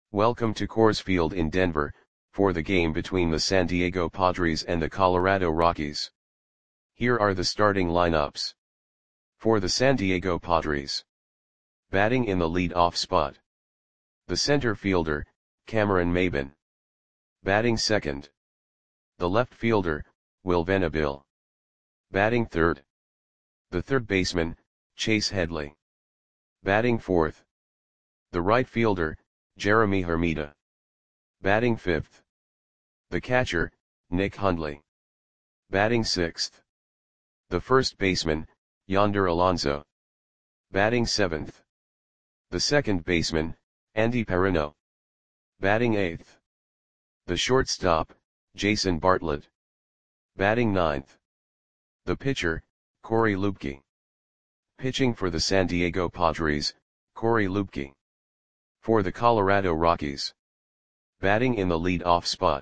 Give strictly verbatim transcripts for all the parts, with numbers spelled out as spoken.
Welcome to Coors Field in Denver, for the game between the San Diego Padres and the Colorado Rockies. Here are the starting lineups. For the San Diego Padres. Batting in the lead-off spot. The center fielder, Cameron Maybin. Batting second. The left fielder, Will Venable. Batting third. The third baseman, Chase Headley. Batting fourth. The right fielder, Jeremy Hermida. Batting fifth. The catcher, Nick Hundley. Batting sixth. The first baseman, Yonder Alonso. Batting seventh. The second baseman, Andy Perino. Batting eighth. The shortstop, Jason Bartlett. Batting ninth. The pitcher, Corey Luebke. Pitching for the San Diego Padres, Corey Luebke. For the Colorado Rockies. Batting in the lead-off spot.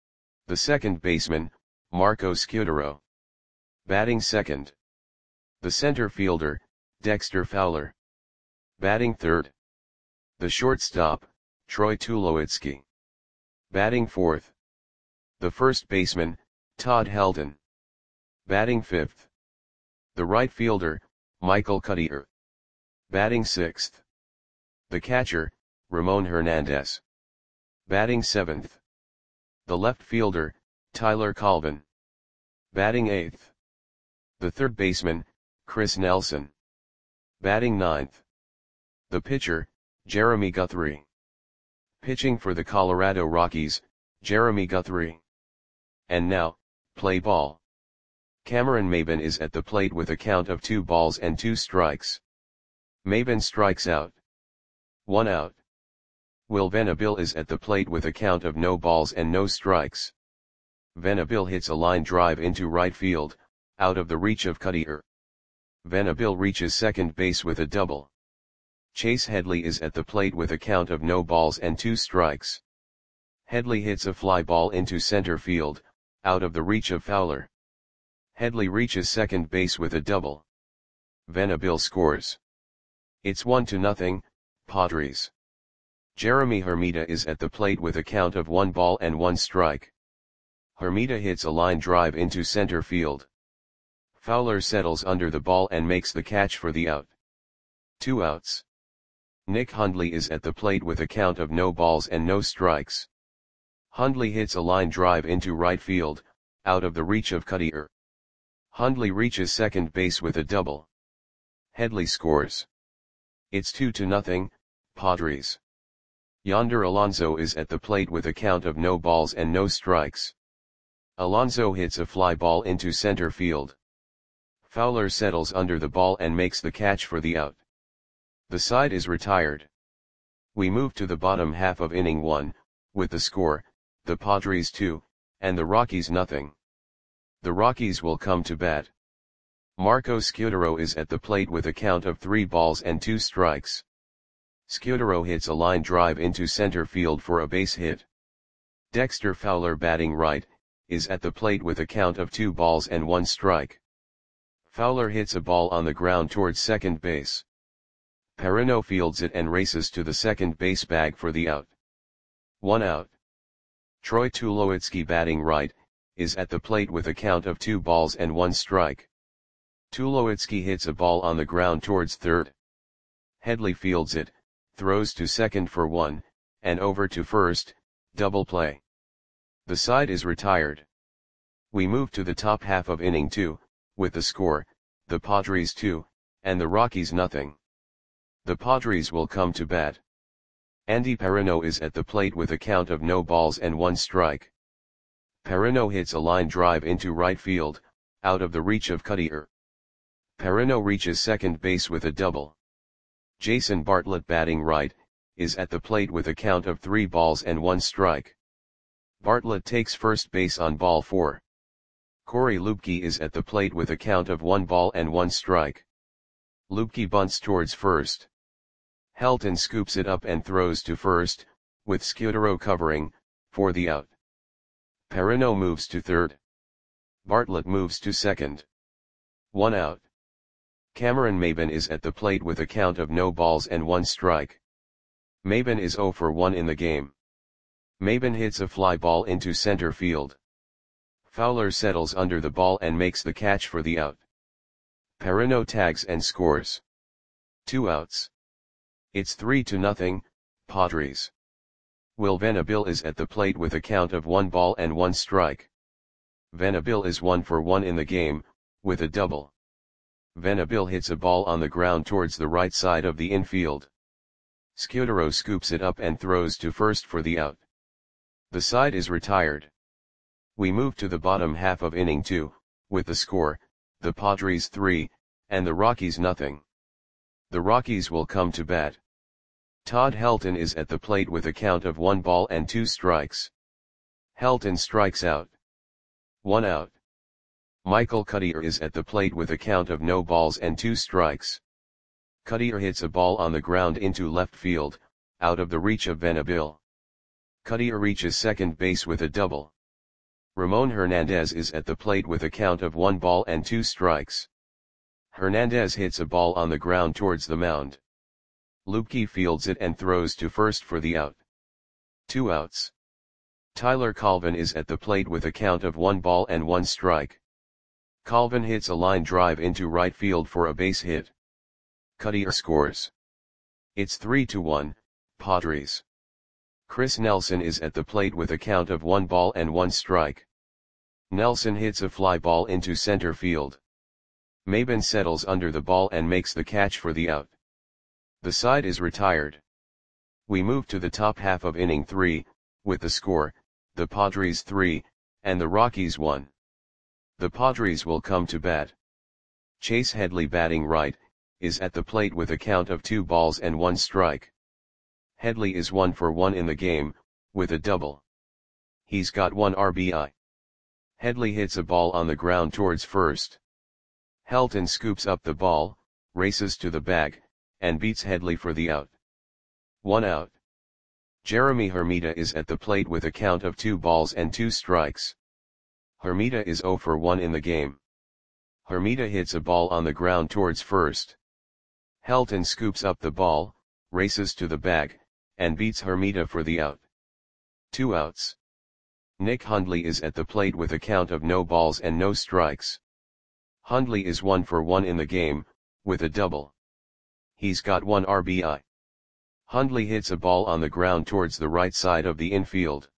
The second baseman, Marco Scutaro. Batting second. The center fielder, Dexter Fowler. Batting third. The shortstop, Troy Tulowitzki. Batting fourth. The first baseman, Todd Helton. Batting fifth. The right fielder, Michael Cuddyer. Batting sixth. The catcher, Ramon Hernandez. Batting seventh. The left fielder, Tyler Colvin. Batting eighth. The third baseman, Chris Nelson. Batting ninth. The pitcher, Jeremy Guthrie. Pitching for the Colorado Rockies, Jeremy Guthrie. And now, play ball. Cameron Maybin is at the plate with a count of two balls and two strikes. Maybin strikes out. One out. Will Venable is at the plate with a count of no balls and no strikes. Venable hits a line drive into right field, out of the reach of Cuddyer. Venable reaches second base with a double. Chase Headley is at the plate with a count of no balls and two strikes. Headley hits a fly ball into center field, out of the reach of Fowler. Headley reaches second base with a double. Venable scores. It's one to nothing, Padres. Jeremy Hermida is at the plate with a count of one ball and one strike. Hermida hits a line drive into center field. Fowler settles under the ball and makes the catch for the out. Two outs. Nick Hundley is at the plate with a count of no balls and no strikes. Hundley hits a line drive into right field, out of the reach of Cuddyer. Hundley reaches second base with a double. Headley scores. It's two to nothing, Padres. Yonder Alonso is at the plate with a count of no balls and no strikes. Alonso hits a fly ball into center field. Fowler settles under the ball and makes the catch for the out. The side is retired. We move to the bottom half of inning one, with the score, the Padres two, and the Rockies nothing. The Rockies will come to bat. Marco Scutaro is at the plate with a count of three balls and two strikes. Scutaro hits a line drive into center field for a base hit. Dexter Fowler, batting right, is at the plate with a count of two balls and one strike. Fowler hits a ball on the ground towards second base. Perino fields it and races to the second base bag for the out. One out. Troy Tulowitzki, batting right, is at the plate with a count of two balls and one strike. Tulowitzki hits a ball on the ground towards third. Headley fields it, throws to second for one, and over to first, double play. The side is retired. We move to the top half of inning two, with the score, the Padres two, and the Rockies nothing. The Padres will come to bat. Andy Perino is at the plate with a count of no balls and one strike. Perino hits a line drive into right field, out of the reach of Cuddyer. Perino reaches second base with a double. Jason Bartlett, batting right, is at the plate with a count of three balls and one strike. Bartlett takes first base on ball four. Corey Luebke is at the plate with a count of one ball and one strike. Luebke bunts towards first. Helton scoops it up and throws to first, with Scutaro covering, for the out. Perino moves to third. Bartlett moves to second. One out. Cameron Maybin is at the plate with a count of no balls and one strike. Maben is zero for one in the game. Maben hits a fly ball into center field. Fowler settles under the ball and makes the catch for the out. Perino tags and scores. Two outs. It's three to nothing, Padres. Will Venable is at the plate with a count of one ball and one strike. Venable is one for one in the game, with a double. Venable hits a ball on the ground towards the right side of the infield. Scudero scoops it up and throws to first for the out. The side is retired. We move to the bottom half of inning two, with the score, the Padres three, and the Rockies nothing. The Rockies will come to bat. Todd Helton is at the plate with a count of one ball and two strikes. Helton strikes out. One out. Michael Cuddyer is at the plate with a count of no balls and two strikes. Cuddyer hits a ball on the ground into left field, out of the reach of Venable. Cuddyer reaches second base with a double. Ramon Hernandez is at the plate with a count of one ball and two strikes. Hernandez hits a ball on the ground towards the mound. Lupke fields it and throws to first for the out. Two outs. Tyler Colvin is at the plate with a count of one ball and one strike. Colvin hits a line drive into right field for a base hit. Cuddyer scores. It's three to one, Padres. Chris Nelson is at the plate with a count of one ball and one strike. Nelson hits a fly ball into center field. Maben settles under the ball and makes the catch for the out. The side is retired. We move to the top half of inning three, with the score, the Padres three, and the Rockies one. The Padres will come to bat. Chase Headley, batting right, is at the plate with a count of two balls and one strike. Headley is one for one in the game, with a double. He's got one R B I. Headley hits a ball on the ground towards first. Helton scoops up the ball, races to the bag, and beats Headley for the out. One out. Jeremy Hermida is at the plate with a count of two balls and two strikes. Hermida is zero for one in the game. Hermida hits a ball on the ground towards first. Helton scoops up the ball, races to the bag, and beats Hermida for the out. Two outs. Nick Hundley is at the plate with a count of no balls and no strikes. Hundley is one for one in the game, with a double. He's got one R B I. Hundley hits a ball on the ground towards the right side of the infield.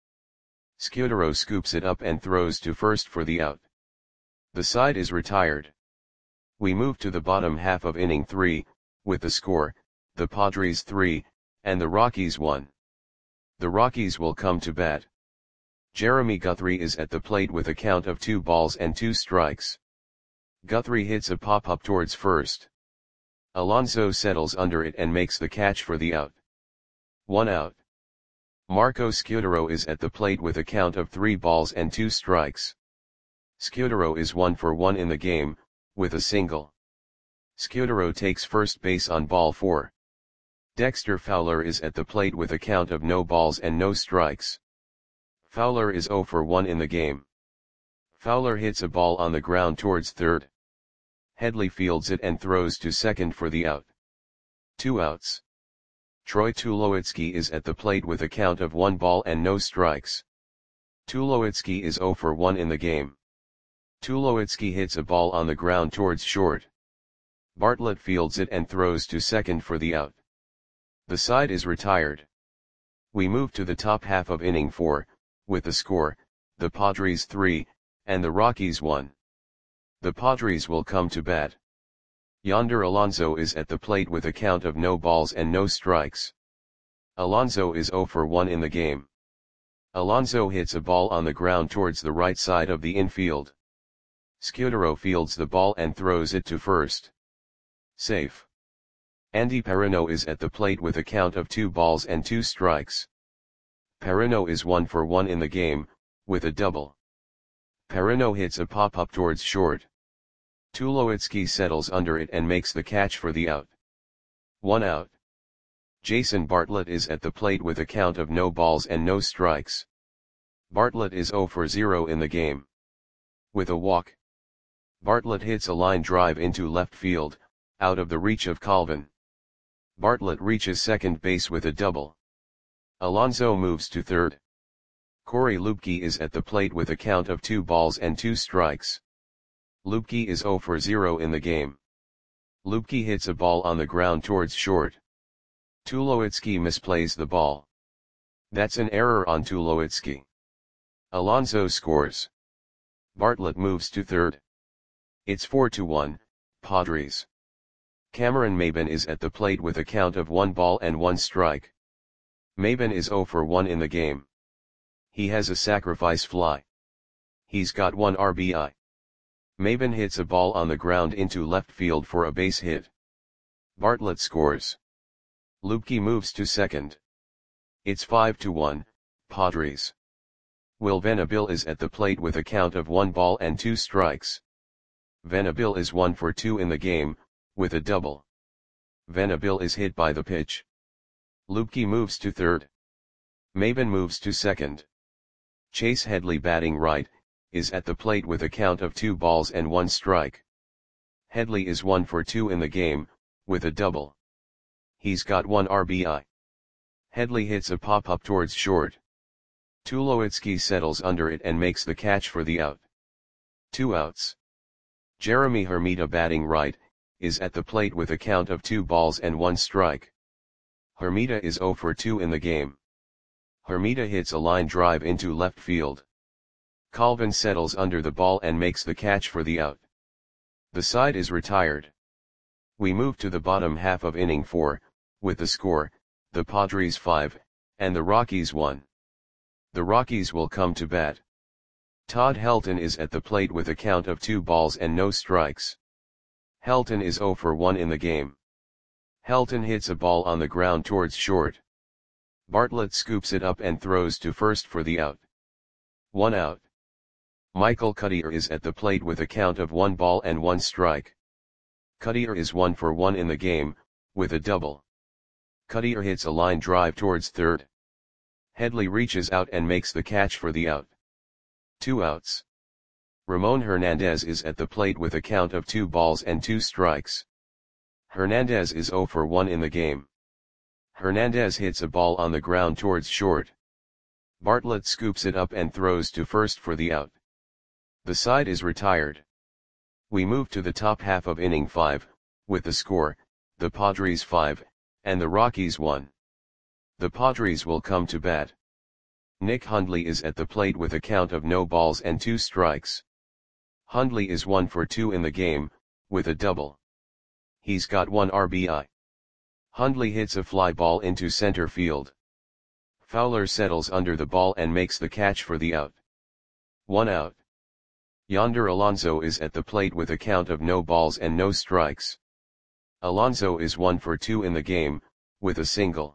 Scudero scoops it up and throws to first for the out. The side is retired. We move to the bottom half of inning three, with the score, the Padres three, and the Rockies one. The Rockies will come to bat. Jeremy Guthrie is at the plate with a count of two balls and two strikes. Guthrie hits a pop-up towards first. Alonso settles under it and makes the catch for the out. One out. Marco Scudero is at the plate with a count of three balls and two strikes. Scudero is one for one in the game, with a single. Scudero takes first base on ball four. Dexter Fowler is at the plate with a count of no balls and no strikes. Fowler is zero for one in the game. Fowler hits a ball on the ground towards third. Headley fields it and throws to second for the out. Two outs. Troy Tulowitzki is at the plate with a count of one ball and no strikes. Tulowitzki is zero for one in the game. Tulowitzki hits a ball on the ground towards short. Bartlett fields it and throws to second for the out. The side is retired. We move to the top half of inning four, with the score, the Padres three, and the Rockies one. The Padres will come to bat. Yonder Alonso is at the plate with a count of no balls and no strikes. Alonso is zero for one in the game. Alonso hits a ball on the ground towards the right side of the infield. Scudero fields the ball and throws it to first. Safe. Andy Perino is at the plate with a count of two balls and two strikes. Perino is one for one in the game, with a double. Perino hits a pop-up towards short. Tulowitzki settles under it and makes the catch for the out. One out. Jason Bartlett is at the plate with a count of no balls and no strikes. Bartlett is zero for zero in the game. With a walk. Bartlett hits a line drive into left field, out of the reach of Colvin. Bartlett reaches second base with a double. Alonso moves to third. Corey Lupke is at the plate with a count of two balls and two strikes. Lupke is zero for zero in the game. Lupke hits a ball on the ground towards short. Tulowitzki misplays the ball. That's an error on Tulowitzki. Alonso scores. Bartlett moves to third. It's four to one, Padres. Cameron Maybin is at the plate with a count of one ball and one strike. Maybin is zero for one in the game. He has a sacrifice fly. He's got one R B I. Maybin hits a ball on the ground into left field for a base hit. Bartlett scores. Lupke moves to second. It's five to one, Padres. Will Venable is at the plate with a count of one ball and two strikes. Venable is one for two in the game, with a double. Venable is hit by the pitch. Lupke moves to third. Maybin moves to second. Chase Headley, batting right, is at the plate with a count of two balls and one strike. Headley is one for two in the game, with a double. He's got one R B I. Headley hits a pop-up towards short. Tulowitzki settles under it and makes the catch for the out. Two outs. Jeremy Hermida, batting right, is at the plate with a count of two balls and one strike. Hermida is zero for two in the game. Hermida hits a line drive into left field. Colvin settles under the ball and makes the catch for the out. The side is retired. We move to the bottom half of inning four, with the score, the Padres five, and the Rockies one. The Rockies will come to bat. Todd Helton is at the plate with a count of two balls and no strikes. Helton is zero for one in the game. Helton hits a ball on the ground towards short. Bartlett scoops it up and throws to first for the out. One out. Michael Cuddyer is at the plate with a count of one ball and one strike. Cuddyer is one for one in the game, with a double. Cuddyer hits a line drive towards third. Headley reaches out and makes the catch for the out. Two outs. Ramon Hernandez is at the plate with a count of two balls and two strikes. Hernandez is zero for one in the game. Hernandez hits a ball on the ground towards short. Bartlett scoops it up and throws to first for the out. The side is retired. We move to the top half of inning five, with the score, the Padres five, and the Rockies one. The Padres will come to bat. Nick Hundley is at the plate with a count of no balls and two strikes. Hundley is one for two in the game, with a double. He's got one R B I. Hundley hits a fly ball into center field. Fowler settles under the ball and makes the catch for the out. One out. Yonder Alonso is at the plate with a count of no balls and no strikes. Alonso is one for two in the game, with a single.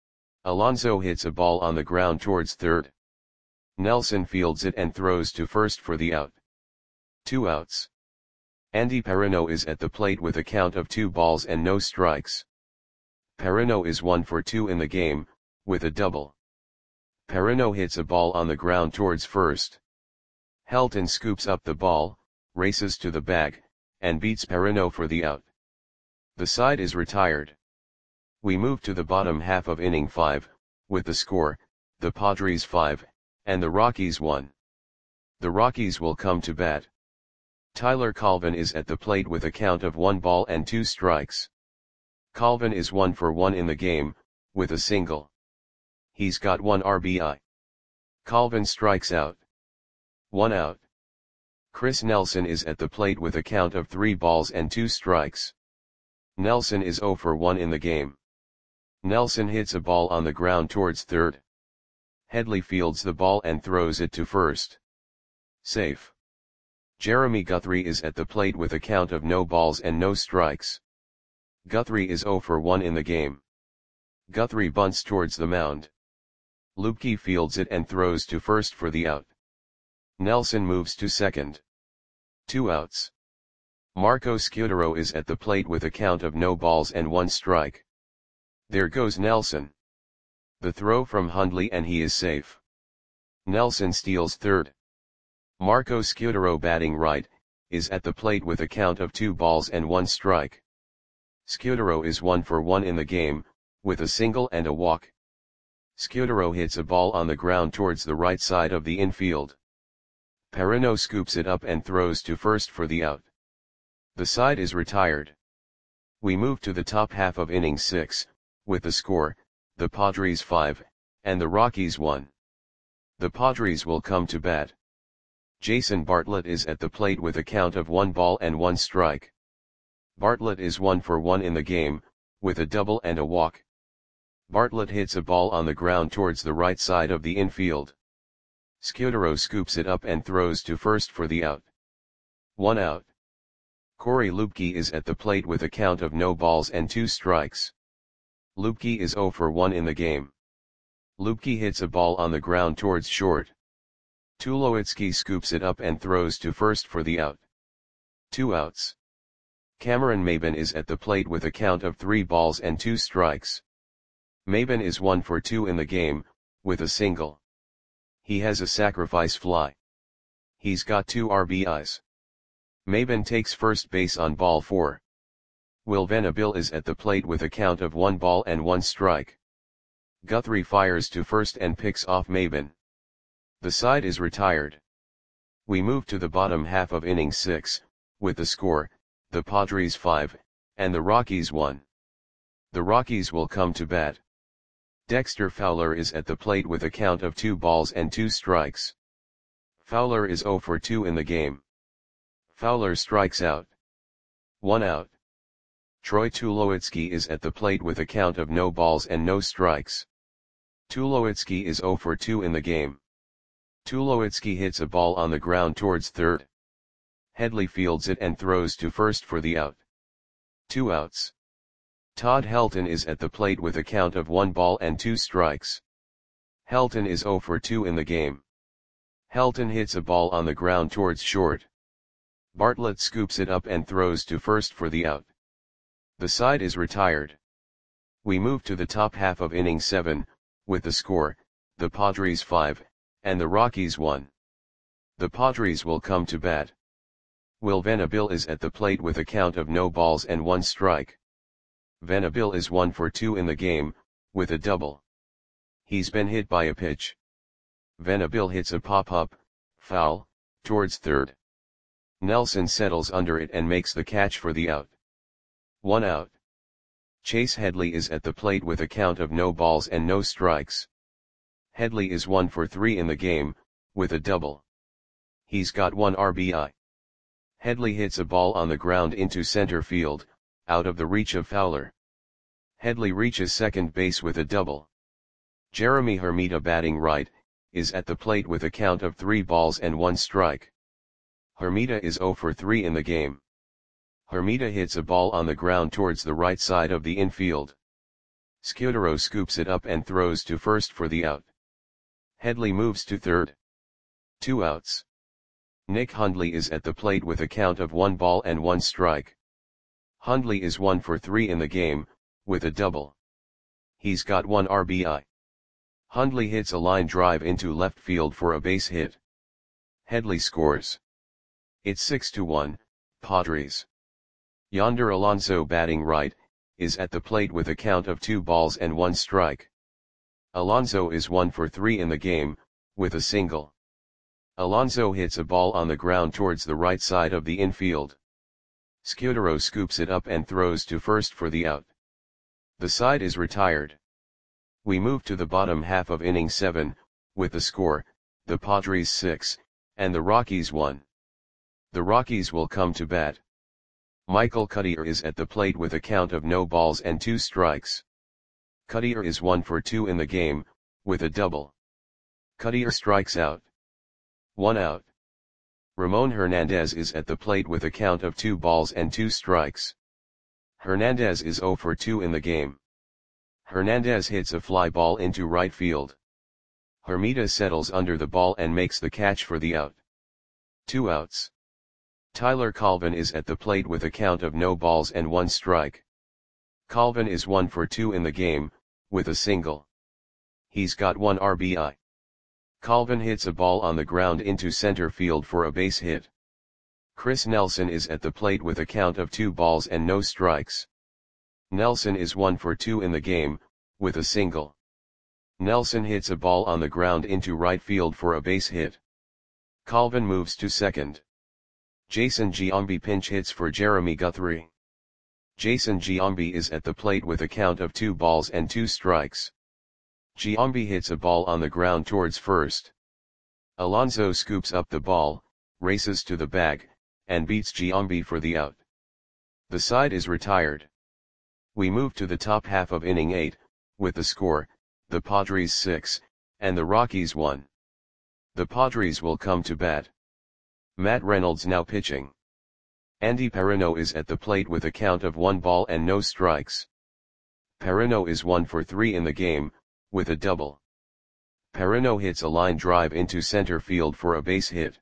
Alonso hits a ball on the ground towards third. Nelson fields it and throws to first for the out. Two outs. Andy Perino is at the plate with a count of two balls and no strikes. Perino is one for two in the game, with a double. Perino hits a ball on the ground towards first. Helton scoops up the ball, races to the bag, and beats Perino for the out. The side is retired. We move to the bottom half of inning five, with the score, the Padres five, and the Rockies one. The Rockies will come to bat. Tyler Colvin is at the plate with a count of one ball and two strikes. Colvin is one for one in the game, with a single. He's got one R B I. Colvin strikes out. One out. Chris Nelson is at the plate with a count of three balls and two strikes. Nelson is zero for one in the game. Nelson hits a ball on the ground towards third. Headley fields the ball and throws it to first. Safe. Jeremy Guthrie is at the plate with a count of no balls and no strikes. Guthrie is zero for one in the game. Guthrie bunts towards the mound. Lupke fields it and throws to first for the out. Nelson moves to second. Two outs. Marco Scutaro is at the plate with a count of no balls and one strike. There goes Nelson. The throw from Hundley and he is safe. Nelson steals third. Marco Scutaro, batting right, is at the plate with a count of two balls and one strike. Scutaro is one for one in the game, with a single and a walk. Scudero hits a ball on the ground towards the right side of the infield. Perino scoops it up and throws to first for the out. The side is retired. We move to the top half of inning six, with the score, the Padres five, and the Rockies one. The Padres will come to bat. Jason Bartlett is at the plate with a count of one ball and one strike. Bartlett is one for one in the game, with a double and a walk. Bartlett hits a ball on the ground towards the right side of the infield. Scudero scoops it up and throws to first for the out. One out. Corey Luebke is at the plate with a count of no balls and two strikes. Luebke is zero for one in the game. Luebke hits a ball on the ground towards short. Tulowitzki scoops it up and throws to first for the out. Two outs. Cameron Maybin is at the plate with a count of three balls and two strikes. Maybin is one for two in the game, with a single. He has a sacrifice fly. He's got two R B Is. Maybin takes first base on ball four. Will Venable is at the plate with a count of one ball and one strike. Guthrie fires to first and picks off Maybin. The side is retired. We move to the bottom half of inning six, with the score, the Padres five, and the Rockies one. The Rockies will come to bat. Dexter Fowler is at the plate with a count of two balls and two strikes. Fowler is zero for two in the game. Fowler strikes out. One out. Troy Tulowitzki is at the plate with a count of no balls and no strikes. Tulowitzki is zero for two in the game. Tulowitzki hits a ball on the ground towards third. Headley fields it and throws to first for the out. Two outs. Todd Helton is at the plate with a count of one ball and two strikes. Helton is zero for two in the game. Helton hits a ball on the ground towards short. Bartlett scoops it up and throws to first for the out. The side is retired. We move to the top half of inning seven, with the score, the Padres five, and the Rockies one. The Padres will come to bat. Will Venable is at the plate with a count of no balls and one strike. Venable is one for two in the game, with a double. He's been hit by a pitch. Venable hits a pop-up, foul, towards third. Nelson settles under it and makes the catch for the out. One out. Chase Headley is at the plate with a count of no balls and no strikes. Headley is one for three in the game, with a double. He's got one R B I. Headley hits a ball on the ground into center field, out of the reach of Fowler. Headley reaches second base with a double. Jeremy Hermida, batting right, is at the plate with a count of three balls and one strike. Hermida is zero for three in the game. Hermida hits a ball on the ground towards the right side of the infield. Scudero scoops it up and throws to first for the out. Headley moves to third. Two outs. Nick Hundley is at the plate with a count of one ball and one strike. Hundley is one for three in the game, with a double. He's got one R B I. Hundley hits a line drive into left field for a base hit. Headley scores. It's six to one, Padres. Yonder Alonso, batting right, is at the plate with a count of two balls and one strike. Alonso is one for three in the game, with a single. Alonso hits a ball on the ground towards the right side of the infield. Scudero scoops it up and throws to first for the out. The side is retired. We move to the bottom half of inning seven, with the score, the Padres six, and the Rockies one. The Rockies will come to bat. Michael Cuddyer is at the plate with a count of no balls and two strikes. Cuddyer is one for two in the game, with a double. Cuddyer strikes out. One out. Ramon Hernandez is at the plate with a count of two balls and two strikes. Hernandez is zero for two in the game. Hernandez hits a fly ball into right field. Hermida settles under the ball and makes the catch for the out. Two outs. Tyler Colvin is at the plate with a count of no balls and one strike. Colvin is one for two in the game, with a single. He's got one R B I. Colvin hits a ball on the ground into center field for a base hit. Chris Nelson is at the plate with a count of two balls and no strikes. Nelson is one for two in the game, with a single. Nelson hits a ball on the ground into right field for a base hit. Colvin moves to second. Jason Giambi pinch hits for Jeremy Guthrie. Jason Giambi is at the plate with a count of two balls and two strikes. Giambi hits a ball on the ground towards first. Alonso scoops up the ball, races to the bag, and beats Giambi for the out. The side is retired. We move to the top half of inning eight, with the score, the Padres six, and the Rockies one. The Padres will come to bat. Matt Reynolds now pitching. Andy Perino is at the plate with a count of one ball and no strikes. Perino is one for three in the game, with a double. Perino hits a line drive into center field for a base hit.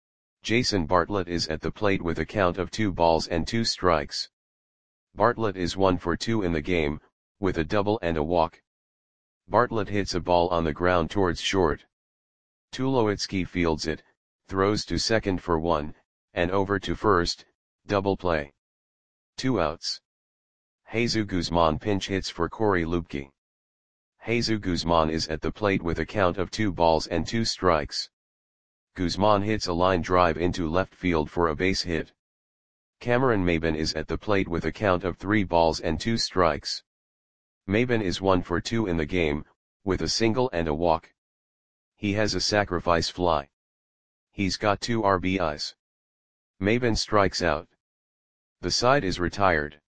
Jason Bartlett is at the plate with a count of two balls and two strikes. Bartlett is one for two in the game, with a double and a walk. Bartlett hits a ball on the ground towards short. Tulowitzki fields it, throws to second for one, and over to first, double play. Two outs. Jesus Guzman pinch hits for Corey Lupke. Jesus Guzman is at the plate with a count of two balls and two strikes. Guzman hits a line drive into left field for a base hit. Cameron Maybin is at the plate with a count of three balls and two strikes. Maybin is one for two in the game, with a single and a walk. He has a sacrifice fly. He's got two R B Is. Maybin strikes out. The side is retired.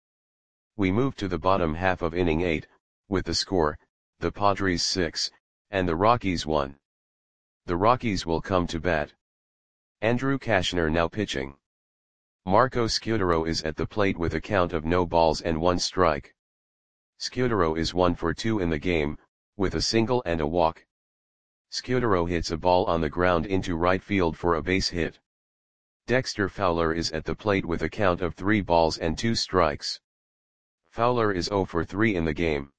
We move to the bottom half of inning eight, with the score, the Padres six, and the Rockies one. The Rockies will come to bat. Andrew Cashner now pitching. Marco Scutaro is at the plate with a count of no balls and one strike. Scutaro is one for two in the game, with a single and a walk. Scutaro hits a ball on the ground into right field for a base hit. Dexter Fowler is at the plate with a count of three balls and two strikes. Fowler is zero for three in the game.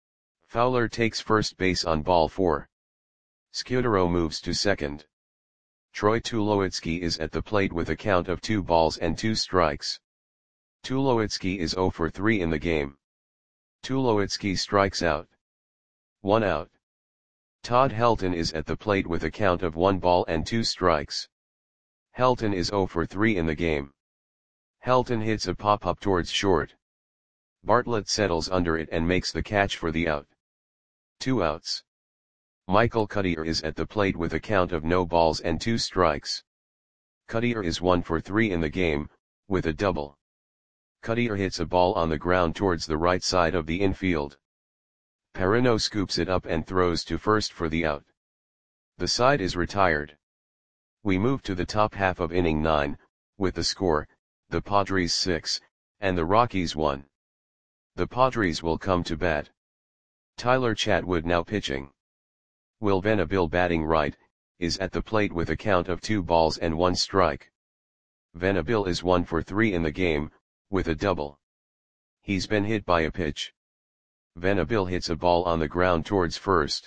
Fowler takes first base on ball four. Scutaro moves to second. Troy Tulowitzki is at the plate with a count of two balls and two strikes. Tulowitzki is zero for three in the game. Tulowitzki strikes out. One out. Todd Helton is at the plate with a count of one ball and two strikes. Helton is zero for three in the game. Helton hits a pop-up towards short. Bartlett settles under it and makes the catch for the out. Two outs. Michael Cuddyer is at the plate with a count of no balls and two strikes. Cuddyer is one for three in the game, with a double. Cuddyer hits a ball on the ground towards the right side of the infield. Perino scoops it up and throws to first for the out. The side is retired. We move to the top half of inning nine, with the score, the Padres six, and the Rockies one. The Padres will come to bat. Tyler Chatwood now pitching. Will Venable batting right, is at the plate with a count of two balls and one strike. Venable is one for three in the game, with a double. He's been hit by a pitch. Venable hits a ball on the ground towards first.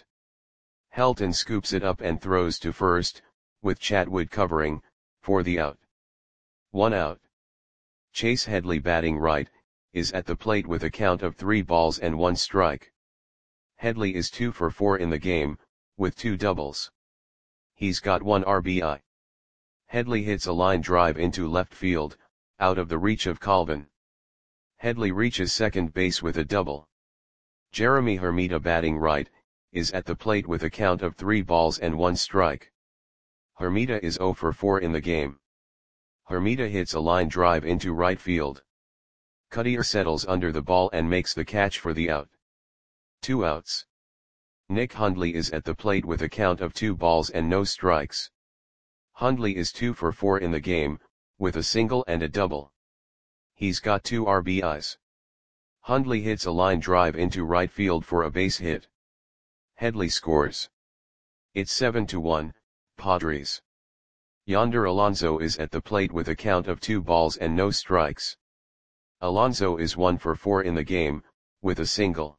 Helton scoops it up and throws to first, with Chatwood covering, for the out. One out. Chase Headley batting right, is at the plate with a count of three balls and one strike. Headley is two for four in the game, with two doubles. He's got one R B I. Headley hits a line drive into left field, out of the reach of Colvin. Headley reaches second base with a double. Jeremy Hermida batting right, is at the plate with a count of three balls and one strike. Hermida is zero for four in the game. Hermida hits a line drive into right field. Cuddyer settles under the ball and makes the catch for the out. Two outs. Nick Hundley is at the plate with a count of two balls and no strikes. Hundley is two for four in the game, with a single and a double. He's got two R B Is. Hundley hits a line drive into right field for a base hit. Headley scores. It's seven to one, Padres. Yonder Alonso is at the plate with a count of two balls and no strikes. Alonso is one for four in the game, with a single.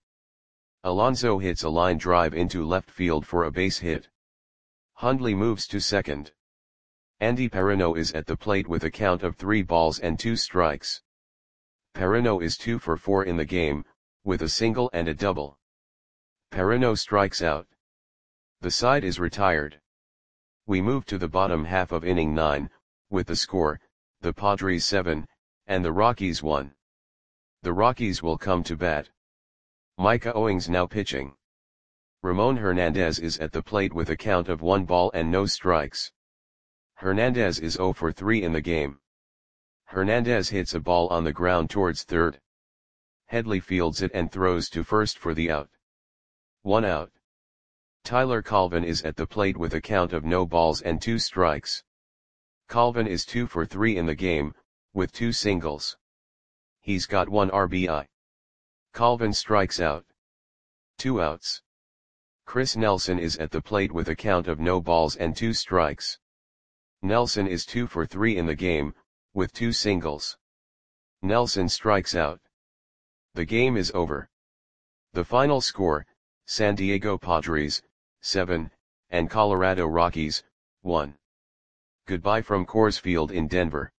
Alonso hits a line drive into left field for a base hit. Hundley moves to second. Andy Perino is at the plate with a count of three balls and two strikes. Perino is two for four in the game, with a single and a double. Perino strikes out. The side is retired. We move to the bottom half of inning nine, with the score, the Padres seven, and the Rockies one. The Rockies will come to bat. Micah Owings now pitching. Ramon Hernandez is at the plate with a count of one ball and no strikes. Hernandez is zero for three in the game. Hernandez hits a ball on the ground towards third. Headley fields it and throws to first for the out. One out. Tyler Colvin is at the plate with a count of no balls and two strikes. Colvin is two for three in the game, with two singles. He's got one R B I. Colvin strikes out. Two outs. Chris Nelson is at the plate with a count of no balls and two strikes. Nelson is two for three in the game, with two singles. Nelson strikes out. The game is over. The final score, San Diego Padres, seven, and Colorado Rockies, one. Goodbye from Coors Field in Denver.